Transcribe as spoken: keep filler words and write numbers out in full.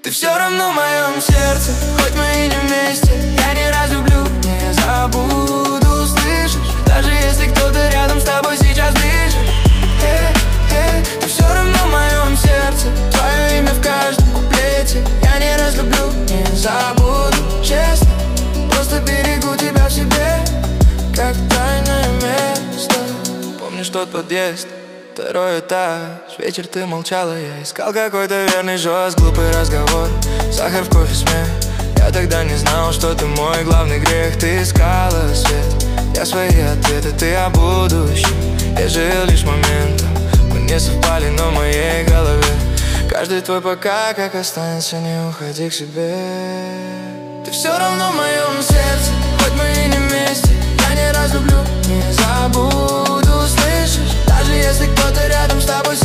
Ты все равно в моем сердце, хоть мы и не вместе. Я не разлюблю, не забуду, слышишь? Даже если кто-то рядом с тобой сейчас дышит. Эй, эй, ты все равно в моем сердце, твое имя в каждом куплете. Я не разлюблю, не забуду, честно. Просто берегу тебя в себе, как тайное место. Помнишь тот подъезд? Второй этаж, вечер ты молчала, я искал какой-то верный жест, глупый разговор, сахар в кофе, смех. Я тогда не знал, что ты мой главный грех. Ты искала свет, я свои ответы, ты о будущем. Я жил лишь моментом, мы не совпали, но в моей голове каждый твой пока как останется, не уходи к себе. Ты все равно в моем сердце, хоть мы и не вместе. Я не разлюблю, не забуду, слышишь? Даже если кто-то рядом с тобой